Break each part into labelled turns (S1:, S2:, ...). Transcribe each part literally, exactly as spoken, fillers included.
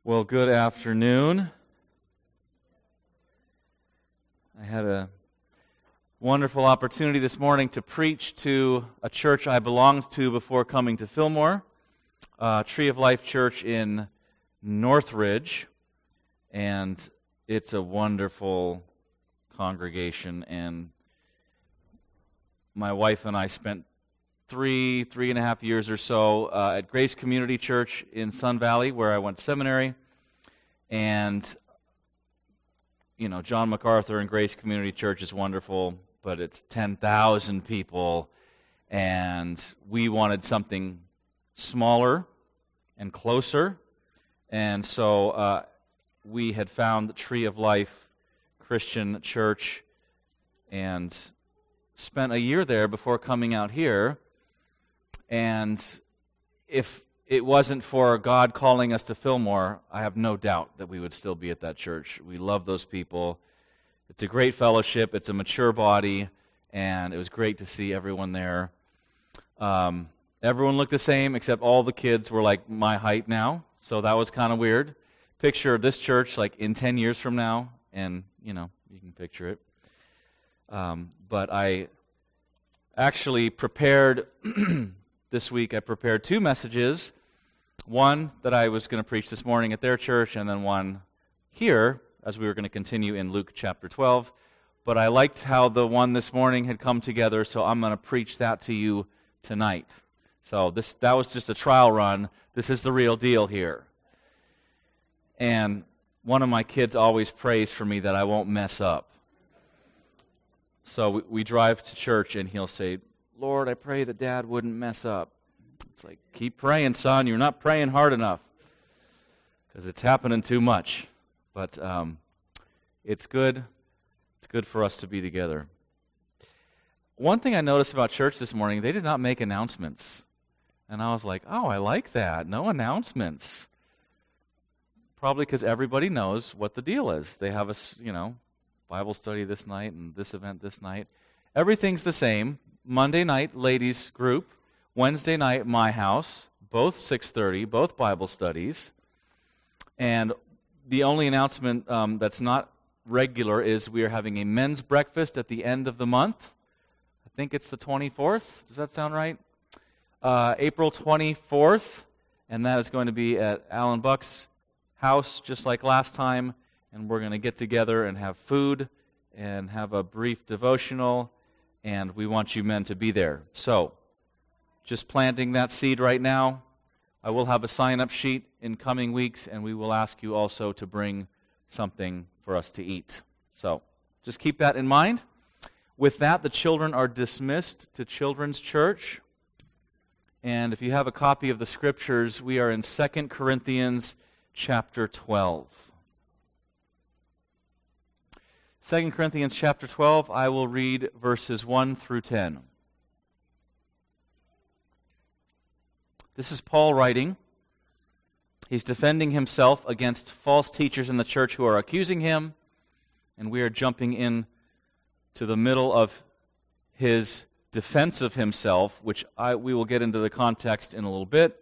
S1: Well, good afternoon. I had a wonderful opportunity this morning to preach to a church I belonged to before coming to Fillmore, uh, Tree of Life Church in Northridge, and it's a wonderful congregation, and my wife and I spent three, three and a half years or so uh, at Grace Community Church in Sun Valley, where I went to seminary. And, you know, John MacArthur and Grace Community Church is wonderful, but it's ten thousand people, and we wanted something smaller and closer. And so uh, we had found the Tree of Life Christian Church and spent a year there before coming out here. And if it wasn't for God calling us to Fillmore, I have no doubt that we would still be at that church. We love those people. It's a great fellowship. It's a mature body, and it was great to see everyone there. Um, everyone looked the same, except all the kids were like my height now, so that was kind of weird. Picture this church like in ten years from now, and, you know, you can picture it. Um, but I actually prepared... This week I prepared two messages, one that I was going to preach this morning at their church, and then one here, as we were going to continue in Luke chapter twelve. But I liked how the one this morning had come together, so I'm going to preach that to you tonight. So this that was just a trial run. This is the real deal here. And one of my kids always prays for me that I won't mess up. So we, we drive to church, and he'll say, "Lord, I pray that Dad wouldn't mess up." It's like, keep praying, son. You're not praying hard enough because it's happening too much. But um, it's good. It's good for us to be together. One thing I noticed about church this morning, they did not make announcements. And I was like, oh, I like that. No announcements. Probably because everybody knows what the deal is. They have a, you know, Bible study this night and this event this night. Everything's the same. Monday night, ladies group. Wednesday night, my house. Both six thirty, both Bible studies. And the only announcement um, that's not regular is we are having a men's breakfast at the end of the month. I think it's the twenty-fourth. Does that sound right? Uh, April twenty-fourth. And that is going to be at Alan Buck's house, just like last time. And we're going to get together and have food and have a brief devotional. And we want you men to be there. So, just planting that seed right now. I will have a sign-up sheet in coming weeks, and we will ask you also to bring something for us to eat. So, just keep that in mind. With that, the children are dismissed to Children's Church. And if you have a copy of the Scriptures, we are in Second Corinthians chapter twelve. Second Corinthians chapter twelve, I will read verses one through ten. This is Paul writing. He's defending himself against false teachers in the church who are accusing him, and we are jumping in to the middle of his defense of himself, which I, we will get into the context in a little bit.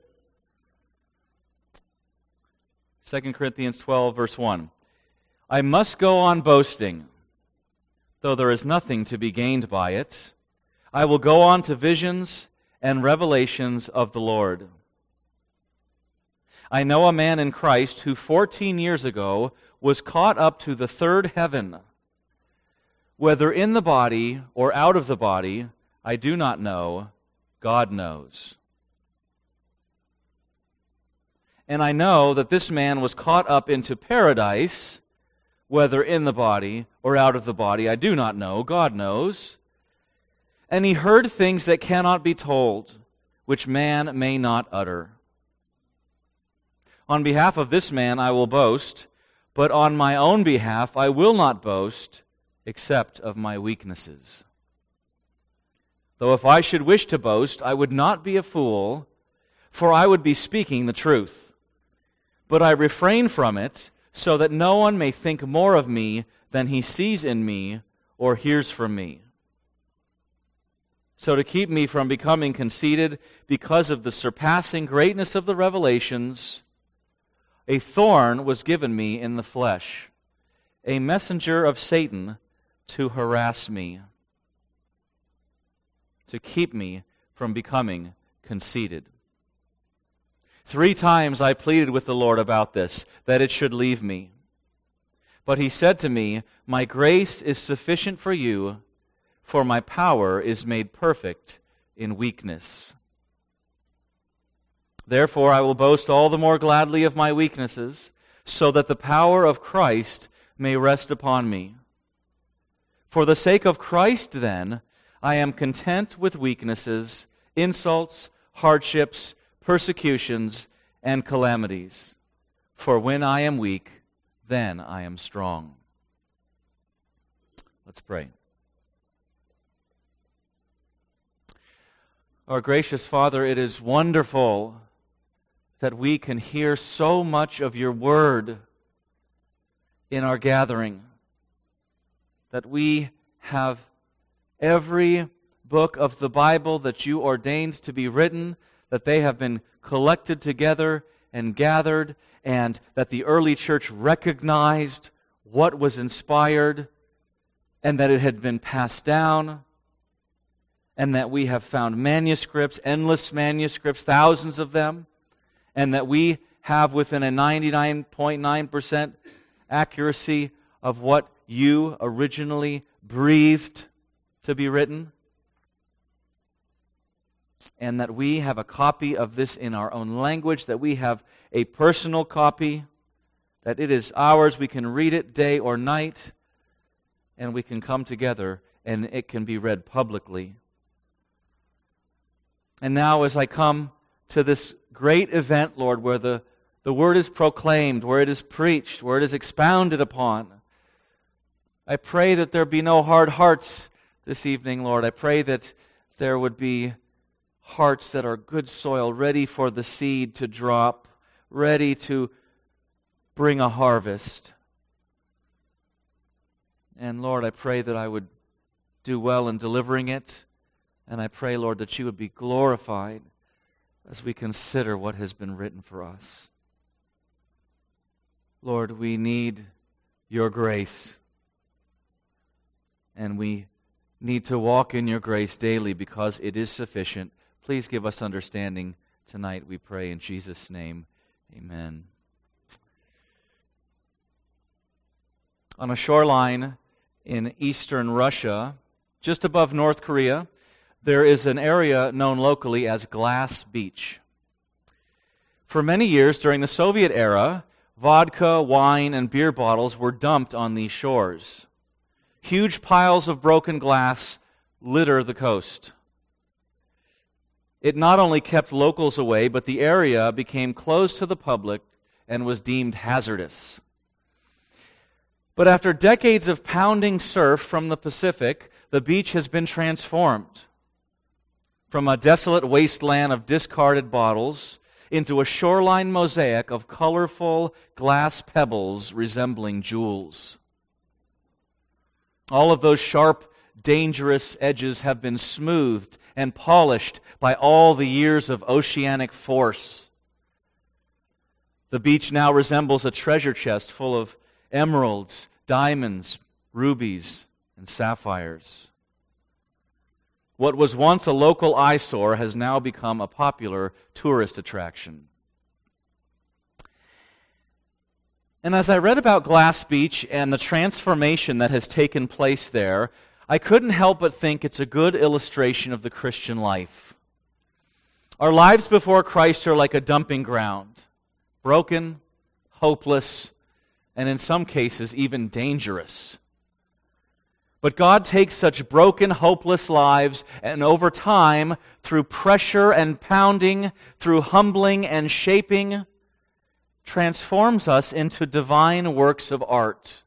S1: Second Corinthians twelve, verse one. I must go on boasting, though there is nothing to be gained by it. I will go on to visions and revelations of the Lord. I know a man in Christ who fourteen years ago was caught up to the third heaven. Whether in the body or out of the body, I do not know. God knows. And I know that this man was caught up into paradise, whether in the body or out of the body, I do not know. God knows. And he heard things that cannot be told, which man may not utter. On behalf of this man I will boast, but on my own behalf I will not boast, except of my weaknesses. Though if I should wish to boast, I would not be a fool, for I would be speaking the truth. But I refrain from it, so that no one may think more of me than he sees in me or hears from me. So to keep me from becoming conceited because of the surpassing greatness of the revelations, a thorn was given me in the flesh, a messenger of Satan to harass me, to keep me from becoming conceited. Three times I pleaded with the Lord about this, that it should leave me. But he said to me, my grace is sufficient for you, for my power is made perfect in weakness. Therefore I will boast all the more gladly of my weaknesses, so that the power of Christ may rest upon me. For the sake of Christ, then, I am content with weaknesses, insults, hardships, persecutions, and calamities. For when I am weak, then I am strong. Let's pray. Our gracious Father, it is wonderful that we can hear so much of your word in our gathering, that we have every book of the Bible that you ordained to be written, that they have been collected together and gathered, and that the early church recognized what was inspired, and that it had been passed down, and that we have found manuscripts, endless manuscripts, thousands of them, and that we have within a ninety-nine point nine percent accuracy of what you originally breathed to be written, and that we have a copy of this in our own language, that we have a personal copy, that it is ours, we can read it day or night, and we can come together and it can be read publicly. And now as I come to this great event, Lord, where the, the word is proclaimed, where it is preached, where it is expounded upon, I pray that there be no hard hearts this evening, Lord. I pray that there would be hearts that are good soil, ready for the seed to drop, ready to bring a harvest. And Lord, I pray that I would do well in delivering it, and I pray, Lord, that you would be glorified as we consider what has been written for us. Lord, we need your grace, and we need to walk in your grace daily because it is sufficient. Please give us understanding tonight, we pray in Jesus' name. Amen. On a shoreline in eastern Russia, just above North Korea, there is an area known locally as Glass Beach. For many years during the Soviet era, vodka, wine, and beer bottles were dumped on these shores. Huge piles of broken glass litter the coast. It not only kept locals away, but the area became closed to the public and was deemed hazardous. But after decades of pounding surf from the Pacific, the beach has been transformed from a desolate wasteland of discarded bottles into a shoreline mosaic of colorful glass pebbles resembling jewels. All of those sharp, dangerous edges have been smoothed and polished by all the years of oceanic force. The beach now resembles a treasure chest full of emeralds, diamonds, rubies, and sapphires. What was once a local eyesore has now become a popular tourist attraction. And as I read about Glass Beach and the transformation that has taken place there, I couldn't help but think it's a good illustration of the Christian life. Our lives before Christ are like a dumping ground, broken, hopeless, and in some cases even dangerous. But God takes such broken, hopeless lives, and over time, through pressure and pounding, through humbling and shaping, transforms us into divine works of art.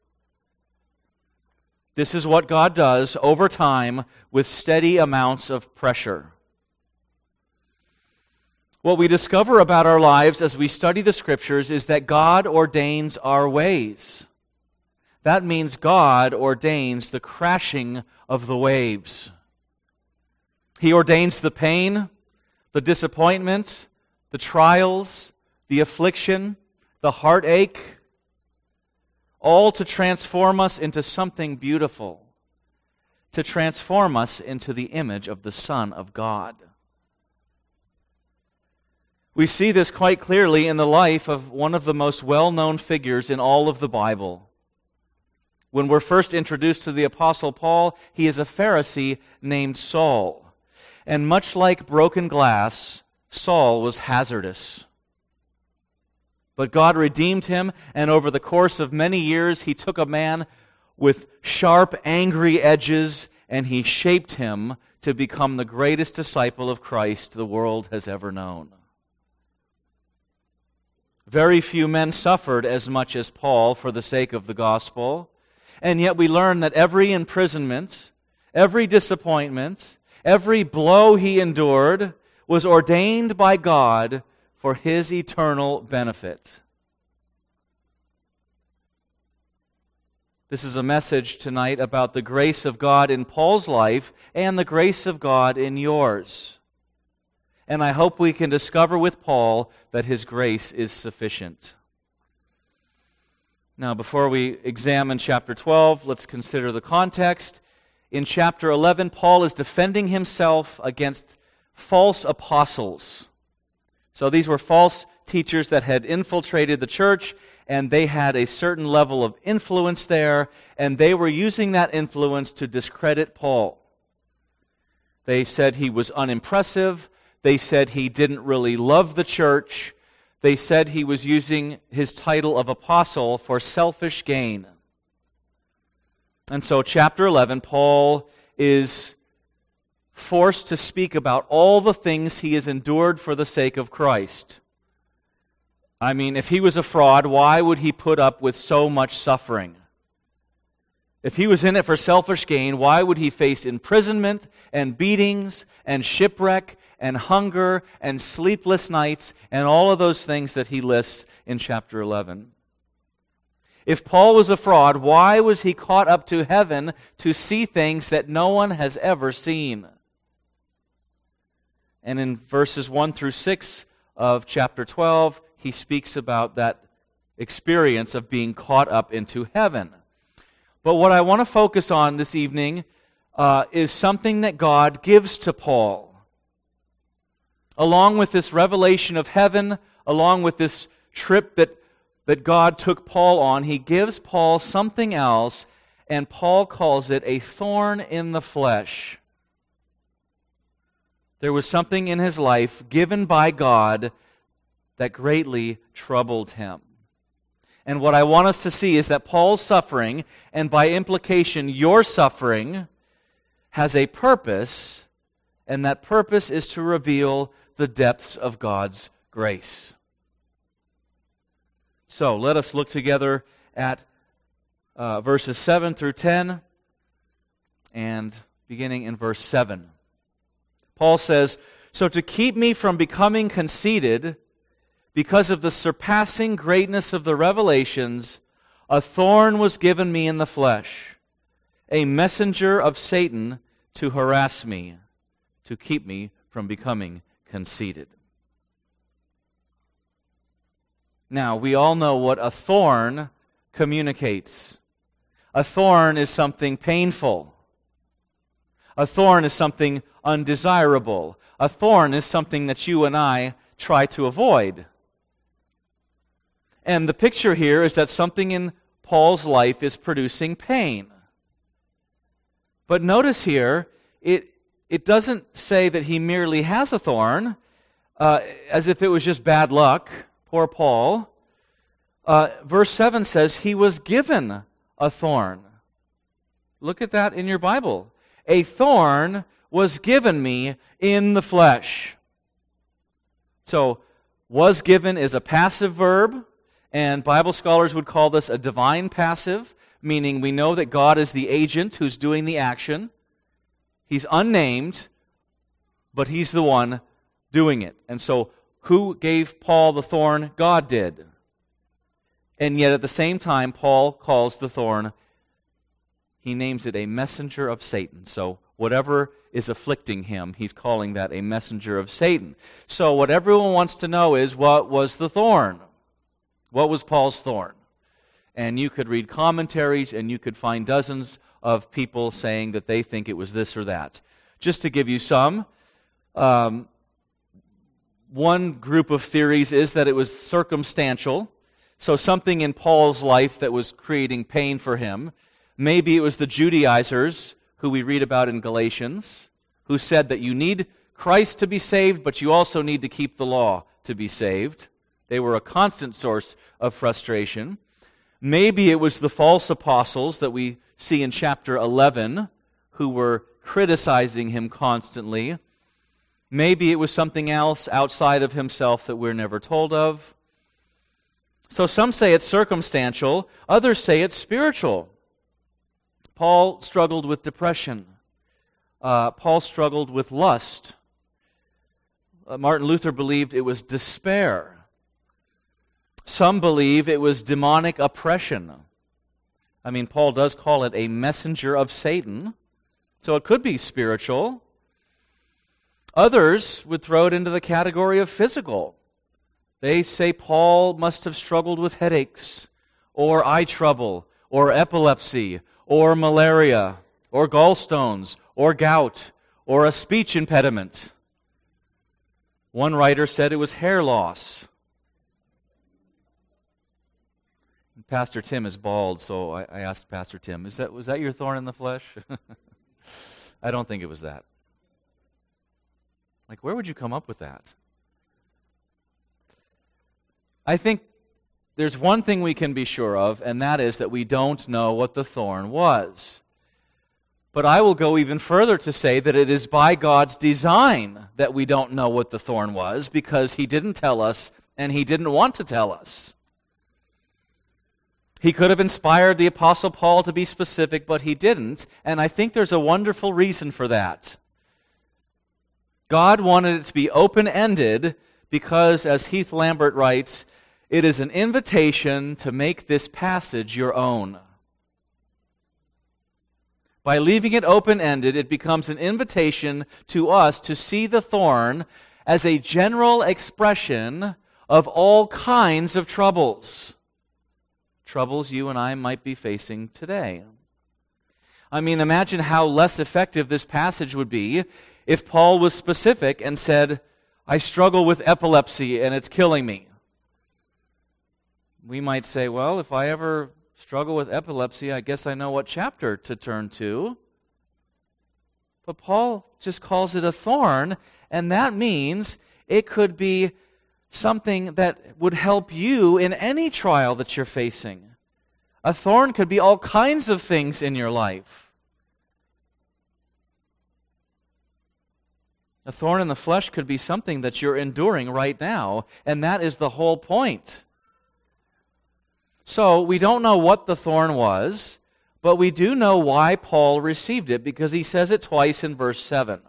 S1: This is what God does over time with steady amounts of pressure. What we discover about our lives as we study the Scriptures is that God ordains our ways. That means God ordains the crashing of the waves. He ordains the pain, the disappointment, the trials, the affliction, the heartache, all to transform us into something beautiful, to transform us into the image of the Son of God. We see this quite clearly in the life of one of the most well-known figures in all of the Bible. When we're first introduced to the Apostle Paul, he is a Pharisee named Saul. And much like broken glass, Saul was hazardous. But God redeemed him, and over the course of many years, he took a man with sharp, angry edges, and he shaped him to become the greatest disciple of Christ the world has ever known. Very few men suffered as much as Paul for the sake of the gospel, and yet we learn that every imprisonment, every disappointment, every blow he endured was ordained by God for his eternal benefit. This is a message tonight about the grace of God in Paul's life and the grace of God in yours. And I hope we can discover with Paul that his grace is sufficient. Now, before we examine chapter twelve, let's consider the context. In chapter eleven, Paul is defending himself against false apostles. So these were false teachers that had infiltrated the church, and they had a certain level of influence there, and they were using that influence to discredit Paul. They said he was unimpressive. They said he didn't really love the church. They said he was using his title of apostle for selfish gain. And so chapter eleven, Paul is forced to speak about all the things he has endured for the sake of Christ. I mean, if he was a fraud, why would he put up with so much suffering? If he was in it for selfish gain, why would he face imprisonment and beatings and shipwreck and hunger and sleepless nights and all of those things that he lists in chapter eleven? If Paul was a fraud, why was he caught up to heaven to see things that no one has ever seen? And in verses one through six of chapter twelve, he speaks about that experience of being caught up into heaven. But what I want to focus on this evening uh, is something that God gives to Paul. Along with this revelation of heaven, along with this trip that, that God took Paul on, he gives Paul something else, and Paul calls it a thorn in the flesh. There was something in his life given by God that greatly troubled him. And what I want us to see is that Paul's suffering, and by implication your suffering, has a purpose, and that purpose is to reveal the depths of God's grace. So let us look together at uh, verses seven through ten, and beginning in verse seven. Paul says, "So to keep me from becoming conceited, because of the surpassing greatness of the revelations, a thorn was given me in the flesh, a messenger of Satan to harass me, to keep me from becoming conceited." Now, we all know what a thorn communicates. A thorn is something painful. A thorn is something undesirable. A thorn is something that you and I try to avoid. And the picture here is that something in Paul's life is producing pain. But notice here, it, it doesn't say that he merely has a thorn, uh, as if it was just bad luck. Poor Paul. Uh, verse seven says he was given a thorn. Look at that in your Bible. A thorn was given me in the flesh. So, was given is a passive verb, and Bible scholars would call this a divine passive, meaning we know that God is the agent who's doing the action. He's unnamed, but he's the one doing it. And so, who gave Paul the thorn? God did. And yet at the same time, Paul calls the thorn, he names it a messenger of Satan. So whatever is afflicting him, he's calling that a messenger of Satan. So what everyone wants to know is, what was the thorn? What was Paul's thorn? And you could read commentaries and you could find dozens of people saying that they think it was this or that. Just to give you some, um, one group of theories is that it was circumstantial. So something in Paul's life that was creating pain for him. Maybe it was the Judaizers, who we read about in Galatians, who said that you need Christ to be saved, but you also need to keep the law to be saved. They were a constant source of frustration. Maybe it was the false apostles that we see in chapter eleven, who were criticizing him constantly. Maybe it was something else outside of himself that we're never told of. So some say it's circumstantial, others say it's spiritual. Paul struggled with depression. Uh, Paul struggled with lust. Uh, Martin Luther believed it was despair. Some believe it was demonic oppression. I mean, Paul does call it a messenger of Satan, so it could be spiritual. Others would throw it into the category of physical. They say Paul must have struggled with headaches, or eye trouble, or epilepsy, or malaria, or gallstones, or gout, or a speech impediment. One writer said it was hair loss. Pastor Tim is bald, so I, I asked Pastor Tim, "Is that was that your thorn in the flesh?" I don't think it was that. Like, where would you come up with that? I think there's one thing we can be sure of, and that is that we don't know what the thorn was. But I will go even further to say that it is by God's design that we don't know what the thorn was, because He didn't tell us, and He didn't want to tell us. He could have inspired the Apostle Paul to be specific, but he didn't, and I think there's a wonderful reason for that. God wanted it to be open-ended because, as Heath Lambert writes, it is an invitation to make this passage your own. By leaving it open-ended, it becomes an invitation to us to see the thorn as a general expression of all kinds of troubles. Troubles you and I might be facing today. I mean, imagine how less effective this passage would be if Paul was specific and said, "I struggle with epilepsy and it's killing me." We might say, well, if I ever struggle with epilepsy, I guess I know what chapter to turn to. But Paul just calls it a thorn, and that means it could be something that would help you in any trial that you're facing. A thorn could be all kinds of things in your life. A thorn in the flesh could be something that you're enduring right now, and that is the whole point. So, we don't know what the thorn was, but we do know why Paul received it, because he says it twice in verse seven.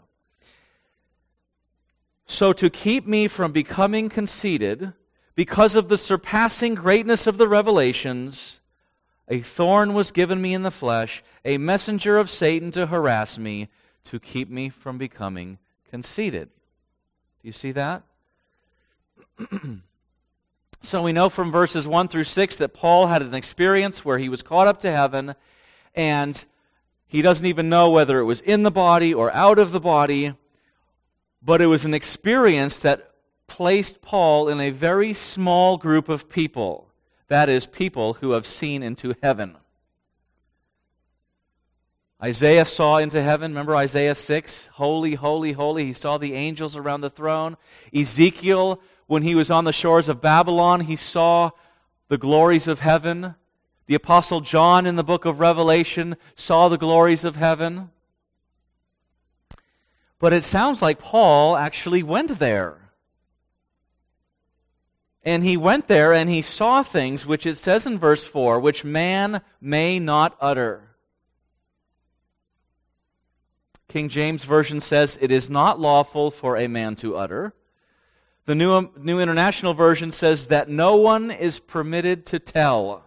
S1: So to keep me from becoming conceited, because of the surpassing greatness of the revelations, a thorn was given me in the flesh, a messenger of Satan to harass me, to keep me from becoming conceited. Do you see that? So we know from verses one through six that Paul had an experience where he was caught up to heaven, and he doesn't even know whether it was in the body or out of the body, but it was an experience that placed Paul in a very small group of people. That is, people who have seen into heaven. Isaiah saw into heaven. Remember Isaiah six? Holy, holy, holy. He saw the angels around the throne. Ezekiel, when he was on the shores of Babylon, he saw the glories of heaven. The Apostle John in the book of Revelation saw the glories of heaven. But it sounds like Paul actually went there. And he went there and he saw things which it says in verse four, which man may not utter. King James Version says, it is not lawful for a man to utter. The New, New International Version says that no one is permitted to tell.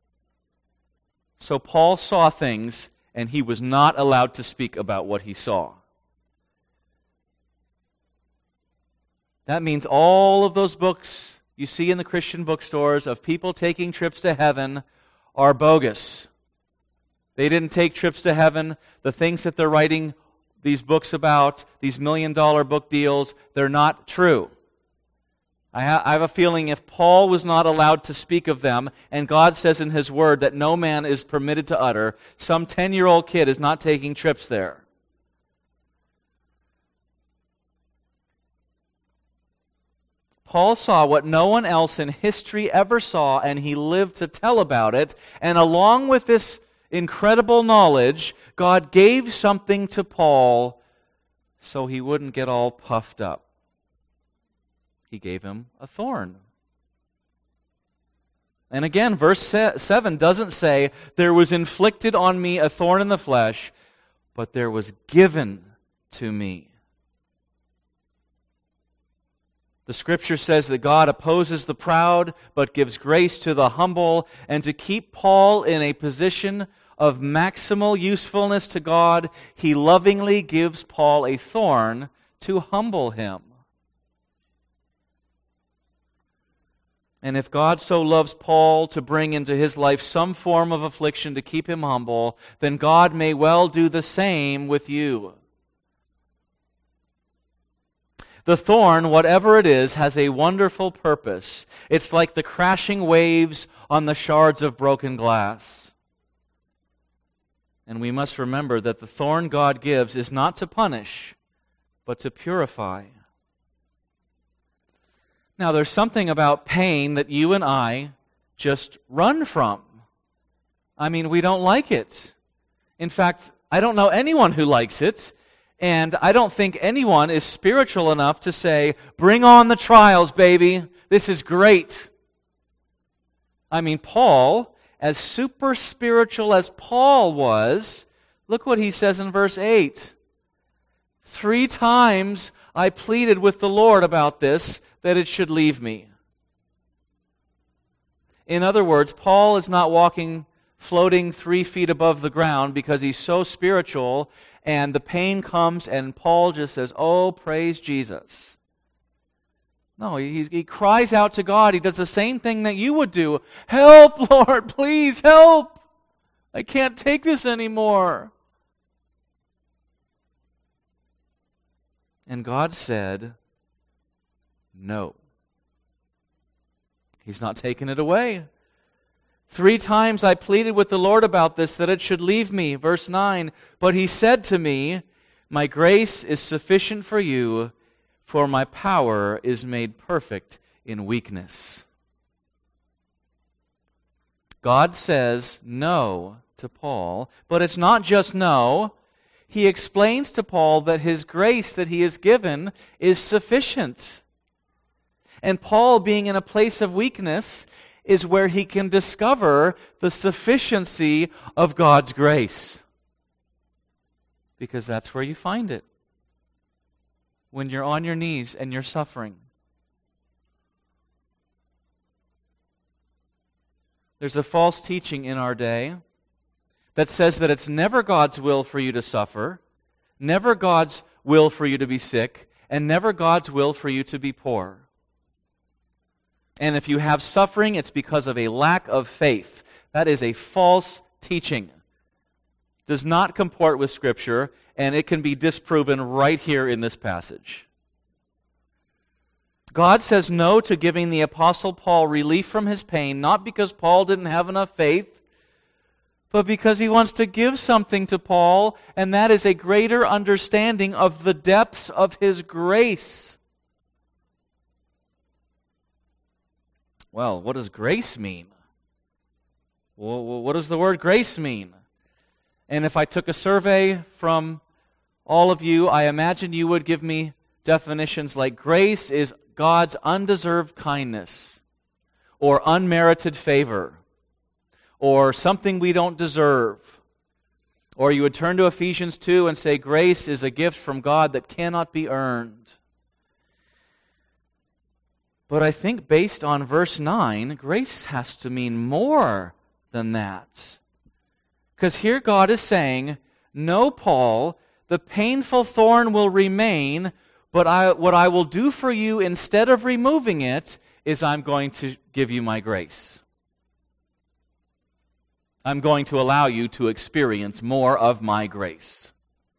S1: So Paul saw things and he was not allowed to speak about what he saw. That means all of those books you see in the Christian bookstores of people taking trips to heaven are bogus. They didn't take trips to heaven. The things that they're writing these books about, these million-dollar book deals, they're not true. I, ha- I have a feeling if Paul was not allowed to speak of them, and God says in His Word that no man is permitted to utter, some ten-year-old kid is not taking trips there. Paul saw what no one else in history ever saw, and he lived to tell about it. And along with this incredible knowledge, God gave something to Paul so he wouldn't get all puffed up. He gave him a thorn. And again, verse seven doesn't say, there was inflicted on me a thorn in the flesh, but there was given to me. The Scripture says that God opposes the proud, but gives grace to the humble. And to keep Paul in a position of maximal usefulness to God, He lovingly gives Paul a thorn to humble him. And if God so loves Paul to bring into his life some form of affliction to keep him humble, then God may well do the same with you. The thorn, whatever it is, has a wonderful purpose. It's like the crashing waves on the shards of broken glass. And we must remember that the thorn God gives is not to punish, but to purify. Now, there's something about pain that you and I just run from. I mean, we don't like it. In fact, I don't know anyone who likes it. And I don't think anyone is spiritual enough to say, bring on the trials, baby. This is great. I mean, Paul, as super spiritual as Paul was, look what he says in verse eight. Three times I pleaded with the Lord about this, that it should leave me. In other words, Paul is not walking, floating three feet above the ground because he's so spiritual, and the pain comes, and Paul just says, oh, praise Jesus. No, he, he cries out to God. He does the same thing that you would do. Help, Lord, please help. I can't take this anymore. And God said, no. He's not taking it away. Three times I pleaded with the Lord about this, that it should leave me. Verse nine, but He said to me, my grace is sufficient for you, for my power is made perfect in weakness. God says no to Paul, but it's not just no. He explains to Paul that his grace that he is given is sufficient. And Paul, being in a place of weakness, is where he can discover the sufficiency of God's grace. Because that's where you find it. When you're on your knees and you're suffering. There's a false teaching in our day that says that it's never God's will for you to suffer, never God's will for you to be sick, and never God's will for you to be poor. And if you have suffering, it's because of a lack of faith. That is a false teaching. Does not comport with Scripture, and it can be disproven right here in this passage. God says no to giving the Apostle Paul relief from his pain, not because Paul didn't have enough faith, but because He wants to give something to Paul, and that is a greater understanding of the depths of His grace. Well, what does grace mean? Well, what does the word grace mean? And if I took a survey from all of you, I imagine you would give me definitions like grace is God's undeserved kindness, or unmerited favor, or something we don't deserve. Or you would turn to Ephesians two and say grace is a gift from God that cannot be earned. But I think based on verse nine, grace has to mean more than that. Because here God is saying, no, Paul, the painful thorn will remain, but I, what I will do for you instead of removing it is I'm going to give you my grace. I'm going to allow you to experience more of my grace.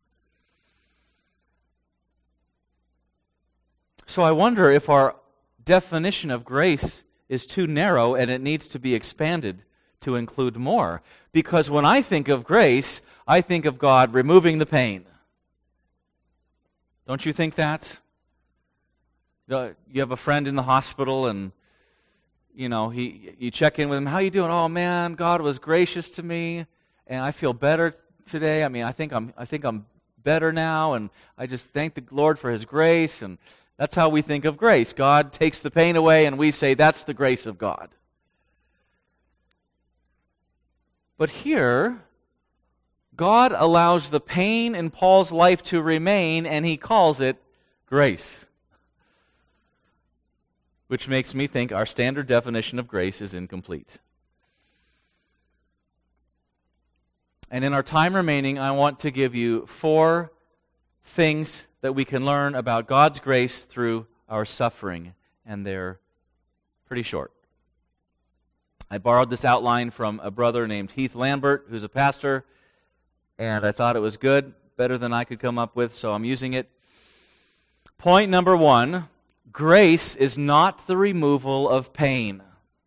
S1: So I wonder if our definition of grace is too narrow and it needs to be expanded to include more. Because when I think of grace, I think of God removing the pain. Don't you think that? You have a friend in the hospital and you know, he you check in with him, how you doing? Oh man, God was gracious to me and I feel better today. I mean, I think I'm I think I'm better now, and I just thank the Lord for his grace. And that's how we think of grace. God takes the pain away and we say that's the grace of God. But here, God allows the pain in Paul's life to remain, and he calls it grace. Which makes me think our standard definition of grace is incomplete. And in our time remaining, I want to give you four things that we can learn about God's grace through our suffering, and they're pretty short. I borrowed this outline from a brother named Heath Lambert, who's a pastor, and I thought it was good, better than I could come up with, so I'm using it. Point number one, grace is not the removal of pain.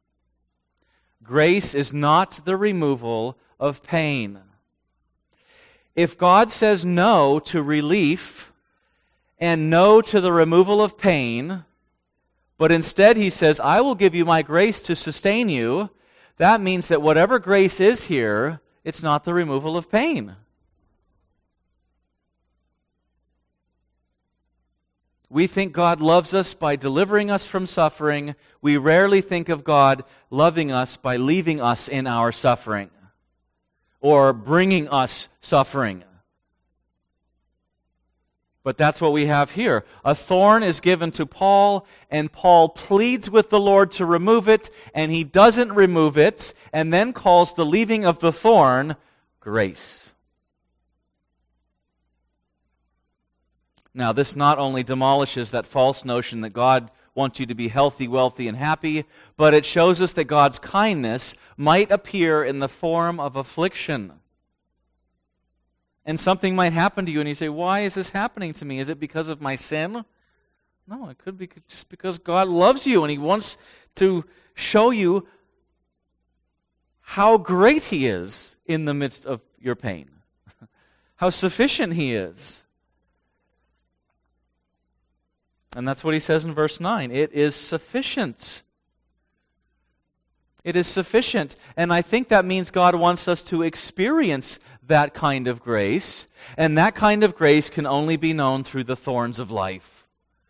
S1: Grace is not the removal of pain. If God says no to relief and no to the removal of pain, but instead he says, I will give you my grace to sustain you, that means that whatever grace is here, it's not the removal of pain. We think God loves us by delivering us from suffering. We rarely think of God loving us by leaving us in our suffering or bringing us suffering. But that's what we have here. A thorn is given to Paul, and Paul pleads with the Lord to remove it, and he doesn't remove it, and then calls the leaving of the thorn grace. Now, this not only demolishes that false notion that God wants you to be healthy, wealthy, and happy, but it shows us that God's kindness might appear in the form of affliction. And something might happen to you, and you say, why is this happening to me? Is it because of my sin? No, it could be just because God loves you, and he wants to show you how great he is in the midst of your pain, how sufficient he is. And that's what he says in verse nine. It is sufficient. It is sufficient. And I think that means God wants us to experience that kind of grace. And that kind of grace can only be known through the thorns of life.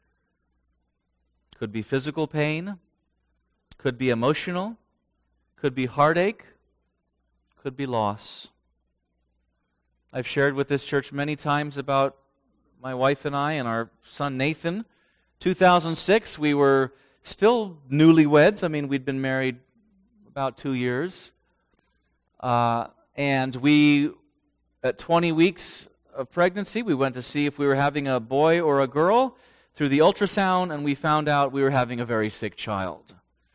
S1: Could be physical pain. Could be emotional. Could be heartache. Could be loss. I've shared with this church many times about my wife and I and our son Nathan. two thousand six, we were still newlyweds. I mean, we'd been married about two years. Uh, and we, at twenty weeks of pregnancy, we went to see if we were having a boy or a girl through the ultrasound, and we found out we were having a very sick child.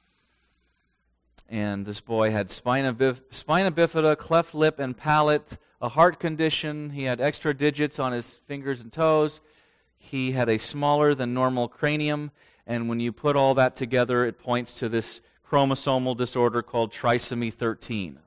S1: And this boy had spina, bif- spina bifida, cleft lip and palate, a heart condition. He had extra digits on his fingers and toes. He had a smaller than normal cranium, and when you put all that together, it points to this chromosomal disorder called trisomy thirteen.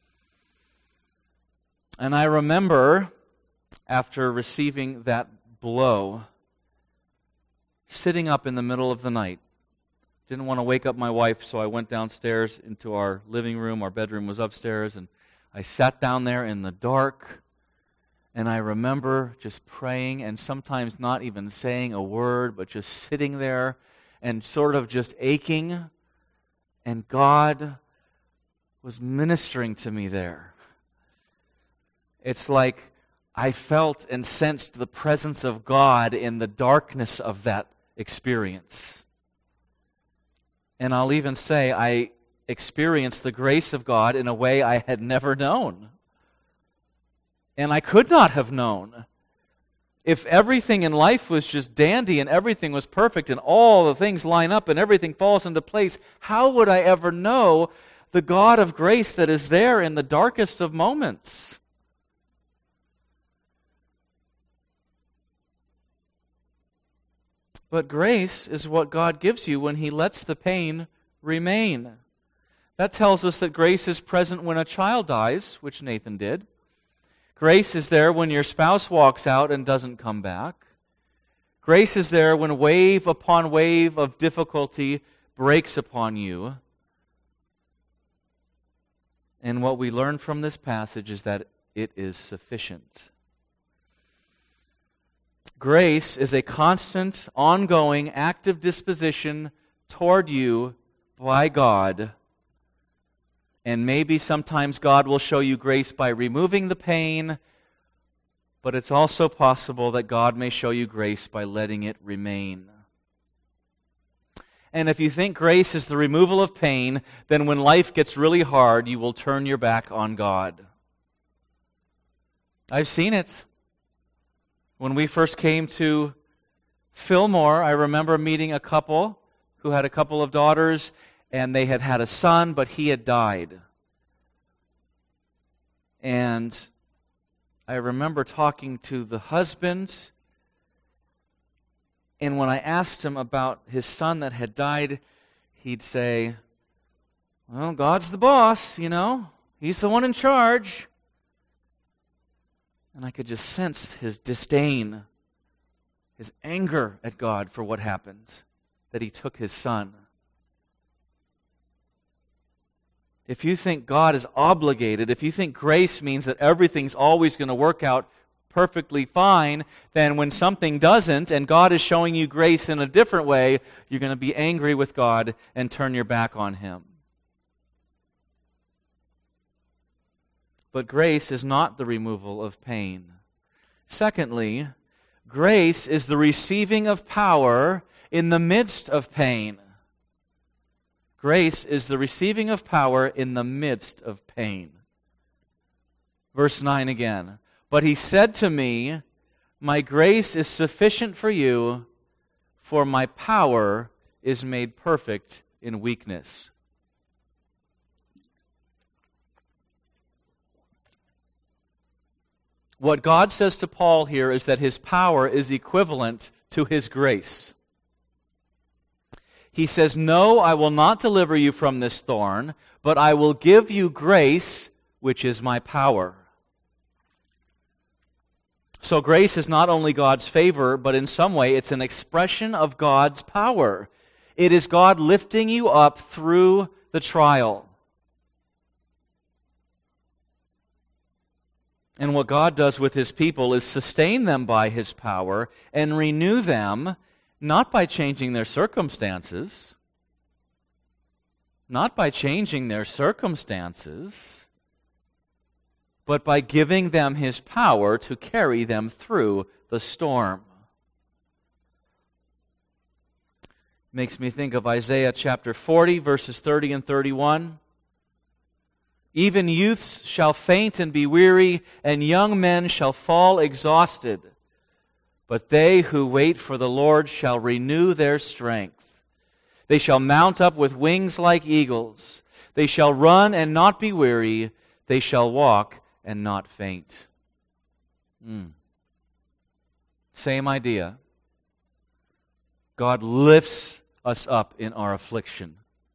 S1: And I remember, after receiving that blow, sitting up in the middle of the night. Didn't want to wake up my wife, so I went downstairs into our living room. Our bedroom was upstairs, and I sat down there in the dark. And I remember just praying and sometimes not even saying a word, but just sitting there and sort of just aching. And God was ministering to me there. It's like I felt and sensed the presence of God in the darkness of that experience. And I'll even say I experienced the grace of God in a way I had never known. And I could not have known If everything in life was just dandy and everything was perfect and all the things line up and everything falls into place, how would I ever know the God of grace that is there in the darkest of moments? But grace is what God gives you when He lets the pain remain. That tells us that grace is present when a child dies, which Nathan did. Grace is there when your spouse walks out and doesn't come back. Grace is there when wave upon wave of difficulty breaks upon you. And what we learn from this passage is that it is sufficient. Grace is a constant, ongoing, active disposition toward you by God. And maybe sometimes God will show you grace by removing the pain, but it's also possible that God may show you grace by letting it remain. And if you think grace is the removal of pain, then when life gets really hard, you will turn your back on God. I've seen it. When we first came to Fillmore, I remember meeting a couple who had a couple of daughters, and they had had a son, but he had died. And I remember talking to the husband, and when I asked him about his son that had died, he'd say, well, God's the boss, you know. He's the one in charge. And I could just sense his disdain, his anger at God for what happened, that He took his son. If you think God is obligated, if you think grace means that everything's always going to work out perfectly fine, then when something doesn't and God is showing you grace in a different way, you're going to be angry with God and turn your back on Him. But grace is not the removal of pain. Secondly, grace is the receiving of power in the midst of pain. Grace is the receiving of power in the midst of pain. Verse nine again. But He said to me, my grace is sufficient for you, for my power is made perfect in weakness. What God says to Paul here is that His power is equivalent to His grace. He says, no, I will not deliver you from this thorn, but I will give you grace, which is my power. So grace is not only God's favor, but in some way it's an expression of God's power. It is God lifting you up through the trial. And what God does with His people is sustain them by His power and renew them, not by changing their circumstances, not by changing their circumstances, but by giving them His power to carry them through the storm. Makes me think of Isaiah chapter forty, verses thirty and thirty-one. Even youths shall faint and be weary, and young men shall fall exhausted. But they who wait for the Lord shall renew their strength. They shall mount up with wings like eagles. They shall run and not be weary. They shall walk and not faint. Mm. Same idea. God lifts us up in our affliction.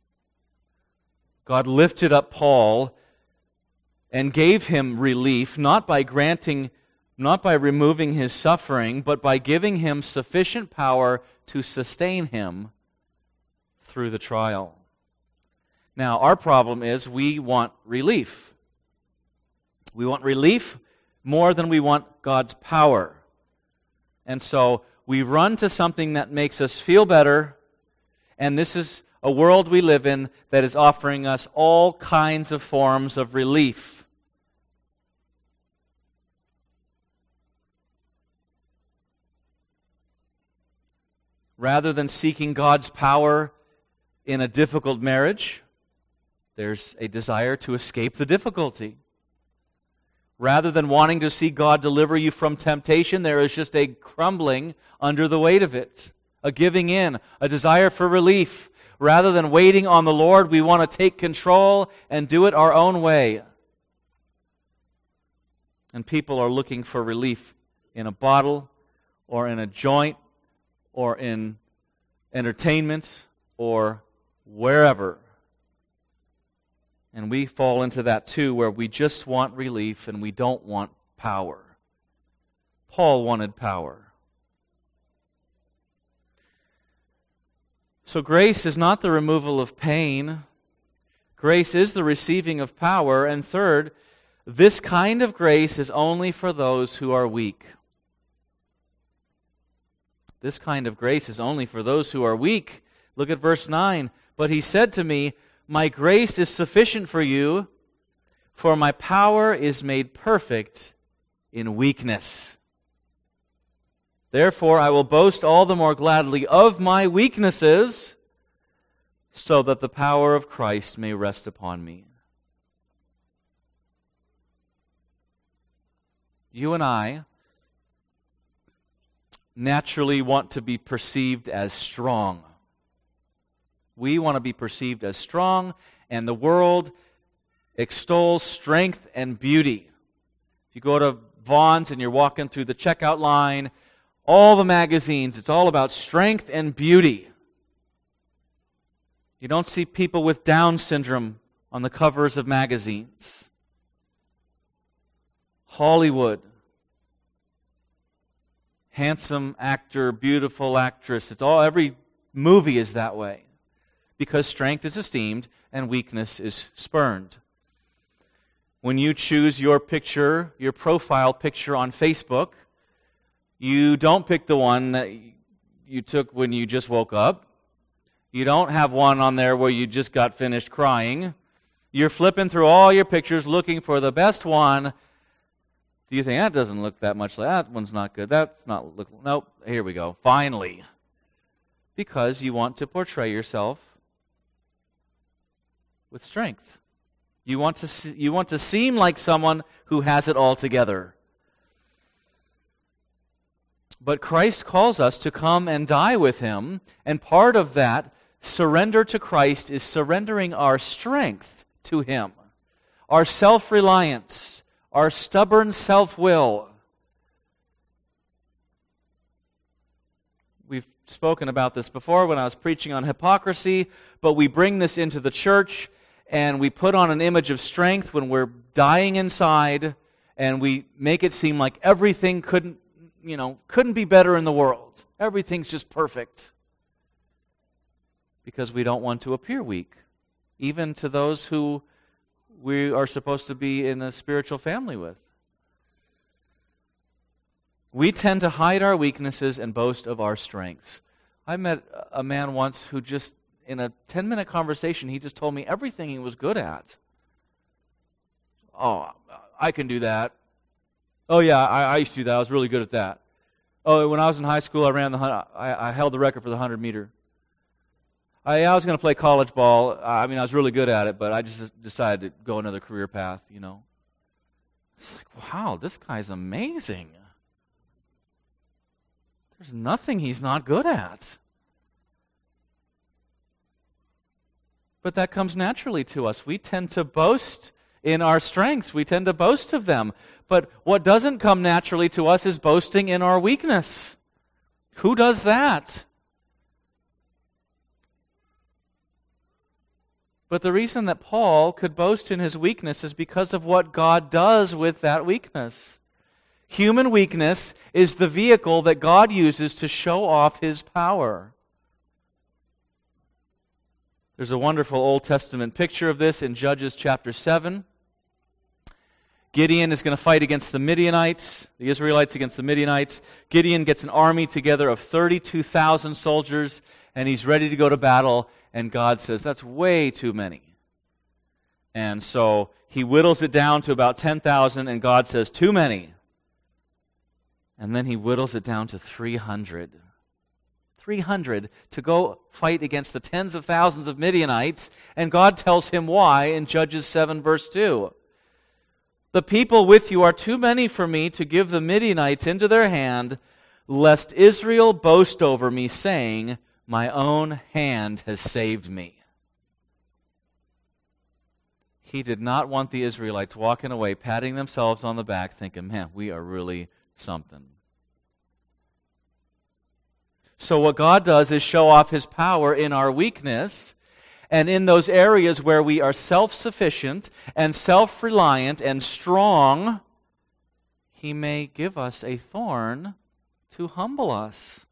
S1: God lifted up Paul and gave him relief, not by granting Not by removing his suffering, but by giving him sufficient power to sustain him through the trial. Now, our problem is we want relief. We want relief more than we want God's power. And so we run to something that makes us feel better, and this is a world we live in that is offering us all kinds of forms of relief. Rather than seeking God's power in a difficult marriage, there's a desire to escape the difficulty. Rather than wanting to see God deliver you from temptation, there is just a crumbling under the weight of it, a giving in, a desire for relief. Rather than waiting on the Lord, we want to take control and do it our own way. And people are looking for relief in a bottle, or in a joint, or in entertainment, or wherever. And we fall into that too, where we just want relief and we don't want power. Paul wanted power. So grace is not the removal of pain. Grace is the receiving of power. And third, this kind of grace is only for those who are weak. This kind of grace is only for those who are weak. Look at verse nine. But he said to me, my grace is sufficient for you, for my power is made perfect in weakness. Therefore, I will boast all the more gladly of my weaknesses, so that the power of Christ may rest upon me. You and I naturally want to be perceived as strong. We want to be perceived as strong, and the world extols strength and beauty. If you go to Vaughn's and you're walking through the checkout line, all the magazines, it's all about strength and beauty. You don't see people with Down syndrome on the covers of magazines. Hollywood. Handsome actor, beautiful actress. It's all, every movie is that way. Because strength is esteemed and weakness is spurned. When you choose your picture, your profile picture on Facebook, you don't pick the one that you took when you just woke up. You don't have one on there where you just got finished crying. You're flipping through all your pictures looking for the best one. Do you think, that doesn't look that much like, that one's not good. That's not, look, nope, here we go, finally. Because you want to portray yourself with strength. You want to see, you want to seem like someone who has it all together. But Christ calls us to come and die with Him, and part of that surrender to Christ is surrendering our strength to Him, our self-reliance, our stubborn self-will. We've spoken about this before when I was preaching on hypocrisy, but we bring this into the church, and we put on an image of strength when we're dying inside, and we make it seem like everything couldn't, you know, couldn't be better in the world. Everything's just perfect. Because we don't want to appear weak, even to those who we are supposed to be in a spiritual family with. We tend to hide our weaknesses and boast of our strengths. I met a man once who just, in a ten-minute conversation, he just told me everything he was good at. Oh, I can do that. Oh yeah, I, I used to do that. I was really good at that. Oh, when I was in high school, I ran the I, I held the record for the hundred meter. I, I was going to play college ball. I mean, I was really good at it, but I just decided to go another career path. You know, it's like, wow, this guy's amazing. There's nothing he's not good at. But that comes naturally to us. We tend to boast in our strengths. We tend to boast of them. But what doesn't come naturally to us is boasting in our weakness. Who does that? But the reason that Paul could boast in his weakness is because of what God does with that weakness. Human weakness is the vehicle that God uses to show off His power. There's a wonderful Old Testament picture of this in Judges chapter seven. Gideon is going to fight against the Midianites, the Israelites against the Midianites. Gideon gets an army together of thirty-two thousand soldiers, and he's ready to go to battle, and God says, that's way too many. And so he whittles it down to about ten thousand, and God says, too many. And then he whittles it down to three hundred. three hundred to go fight against the tens of thousands of Midianites, and God tells him why in Judges seven verse two. The people with you are too many for me to give the Midianites into their hand, lest Israel boast over me, saying, my own hand has saved me. He did not want the Israelites walking away, patting themselves on the back, thinking, man, we are really something. So what God does is show off His power in our weakness, and in those areas where we are self-sufficient and self-reliant and strong, He may give us a thorn to humble us,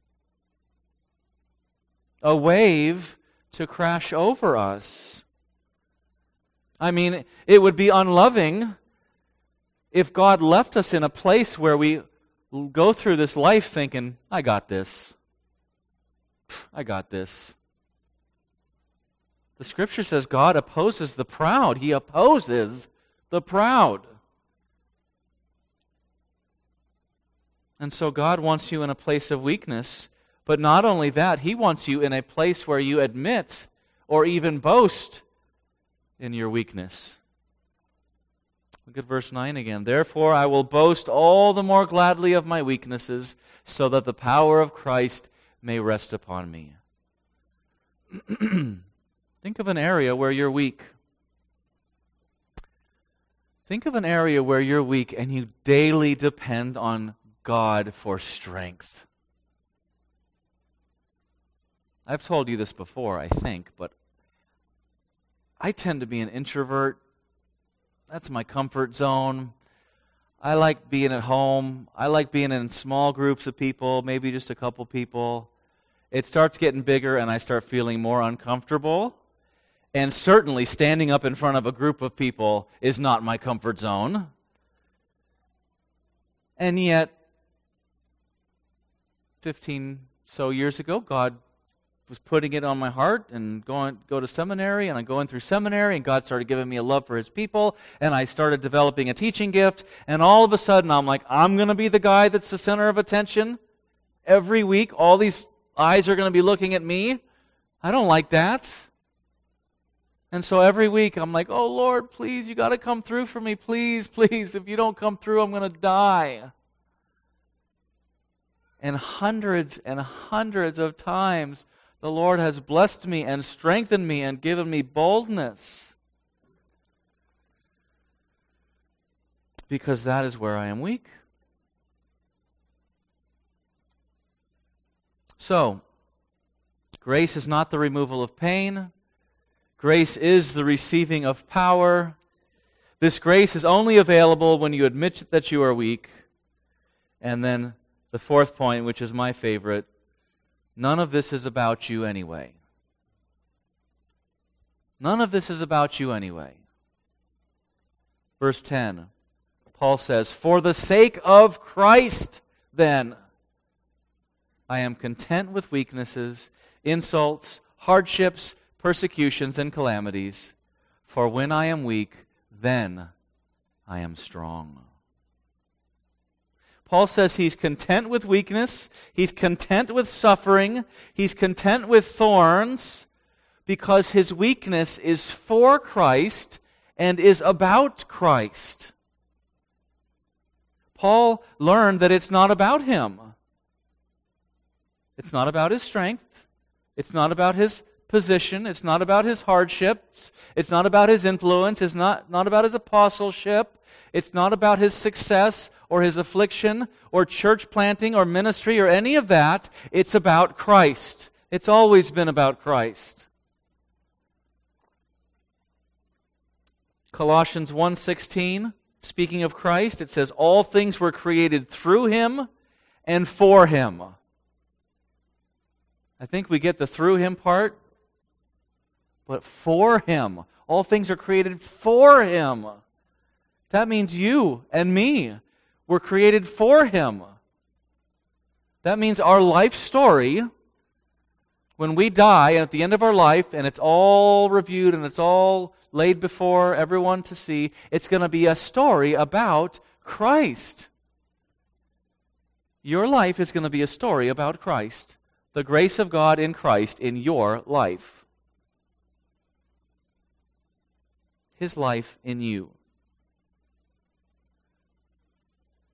S1: a wave to crash over us. I mean, it would be unloving if God left us in a place where we go through this life thinking, I got this. I got this. The Scripture says God opposes the proud. He opposes the proud. And so God wants you in a place of weakness, but not only that, He wants you in a place where you admit or even boast in your weakness. Look at verse nine again. Therefore I will boast all the more gladly of my weaknesses, so that the power of Christ may rest upon me. Think of an area where you're weak. Think of an area where you're weak and you daily depend on God for strength. I've told you this before, I think, but I tend to be an introvert. That's my comfort zone. I like being at home. I like being in small groups of people, maybe just a couple people. It starts getting bigger and I start feeling more uncomfortable. And certainly standing up in front of a group of people is not my comfort zone. And yet, fifteen so years ago, God was putting it on my heart and going go to seminary, and I'm going through seminary, and God started giving me a love for His people, and I started developing a teaching gift, and all of a sudden I'm like, I'm going to be the guy that's the center of attention. Every week, all these eyes are going to be looking at me. I don't like that. And so every week I'm like, oh Lord, please, you got to come through for me, please, please. If you don't come through, I'm going to die. And hundreds and hundreds of times, the Lord has blessed me and strengthened me and given me boldness. Because that is where I am weak. So, grace is not the removal of pain. Grace is the receiving of power. This grace is only available when you admit that you are weak. And then the fourth point, which is my favorite, none of this is about you anyway. None of this is about you anyway. Verse ten, Paul says, for the sake of Christ, then, I am content with weaknesses, insults, hardships, persecutions, and calamities. For when I am weak, then I am strong. Paul says he's content with weakness, he's content with suffering, he's content with thorns, because his weakness is for Christ and is about Christ. Paul learned that it's not about him. It's not about his strength. It's not about his position. It's not about his hardships. It's not about his influence. It's not, not about his apostleship. It's not about his success or his affliction or church planting or ministry or any of that. It's about Christ. It's always been about Christ. Colossians one sixteen, speaking of Christ, it says, all things were created through Him and for Him. I think we get the through Him part, but for Him. All things are created for Him. That means you and me were created for Him. That means our life story, when we die and at the end of our life, and it's all reviewed and it's all laid before everyone to see, it's going to be a story about Christ. Your life is going to be a story about Christ. The grace of God in Christ in your life. His life in you.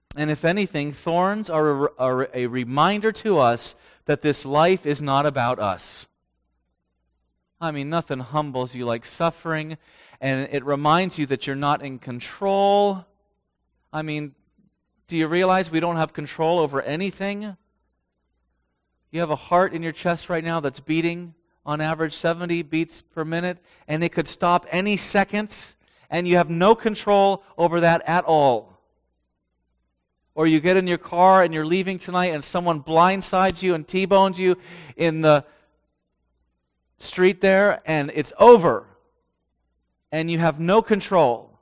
S1: And if anything, thorns are a, are a reminder to us that this life is not about us. I mean, nothing humbles you like suffering, and it reminds you that you're not in control. I mean, do you realize we don't have control over anything? You have a heart in your chest right now that's beating on average seventy beats per minute, and it could stop any second, and you have no control over that at all. Or you get in your car and you're leaving tonight and someone blindsides you and T-bones you in the street there, and it's over. And you have no control.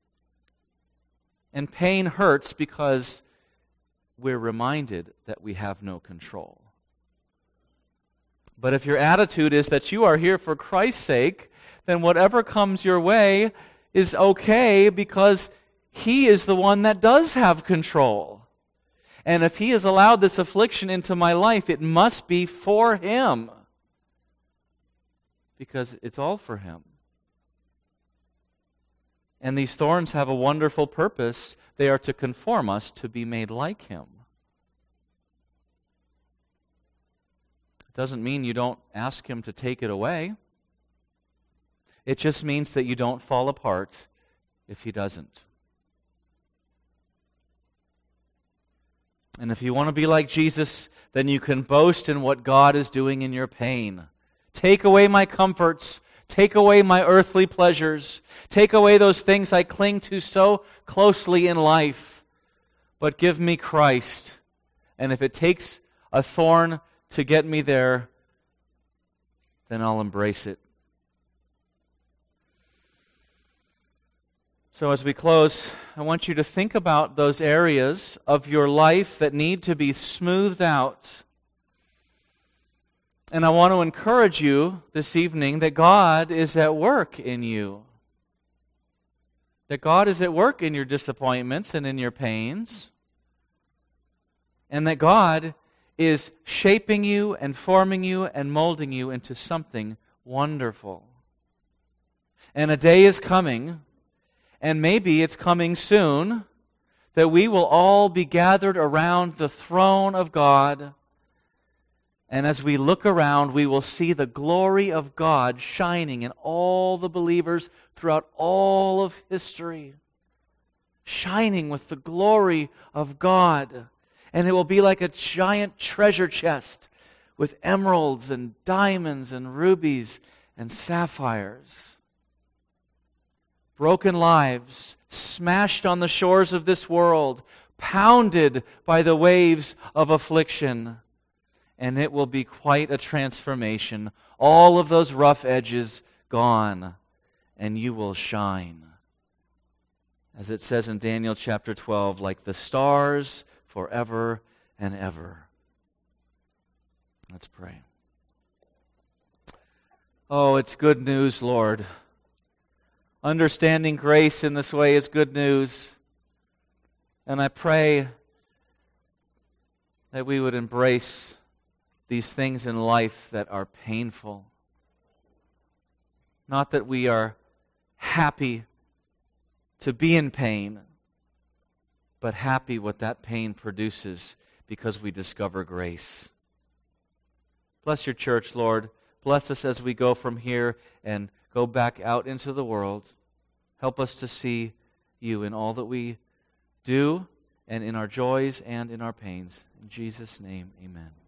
S1: And pain hurts because we're reminded that we have no control. But if your attitude is that you are here for Christ's sake, then whatever comes your way is okay because He is the one that does have control. And if He has allowed this affliction into my life, it must be for Him. Because it's all for Him. And these thorns have a wonderful purpose. They are to conform us to be made like Him. It doesn't mean you don't ask Him to take it away. It just means that you don't fall apart if He doesn't. And if you want to be like Jesus, then you can boast in what God is doing in your pain. Take away my comforts. Take away my earthly pleasures. Take away those things I cling to so closely in life. But give me Christ. And if it takes a thorn to get me there, then I'll embrace it. So as we close, I want you to think about those areas of your life that need to be smoothed out. And I want to encourage you this evening that God is at work in you. That God is at work in your disappointments and in your pains. And that God is shaping you and forming you and molding you into something wonderful. And a day is coming, and maybe it's coming soon, that we will all be gathered around the throne of God. And as we look around, we will see the glory of God shining in all the believers throughout all of history. Shining with the glory of God. And it will be like a giant treasure chest with emeralds and diamonds and rubies and sapphires. Broken lives, smashed on the shores of this world, pounded by the waves of affliction. And it will be quite a transformation. All of those rough edges gone, and you will shine. As it says in Daniel chapter twelve, like the stars forever and ever. Let's pray. Oh, it's good news, Lord. Understanding grace in this way is good news. And I pray that we would embrace these things in life that are painful. Not that we are happy to be in pain, but happy what that pain produces because we discover grace. Bless your church, Lord. Bless us as we go from here and go back out into the world. Help us to see you in all that we do and in our joys and in our pains. In Jesus' name, amen.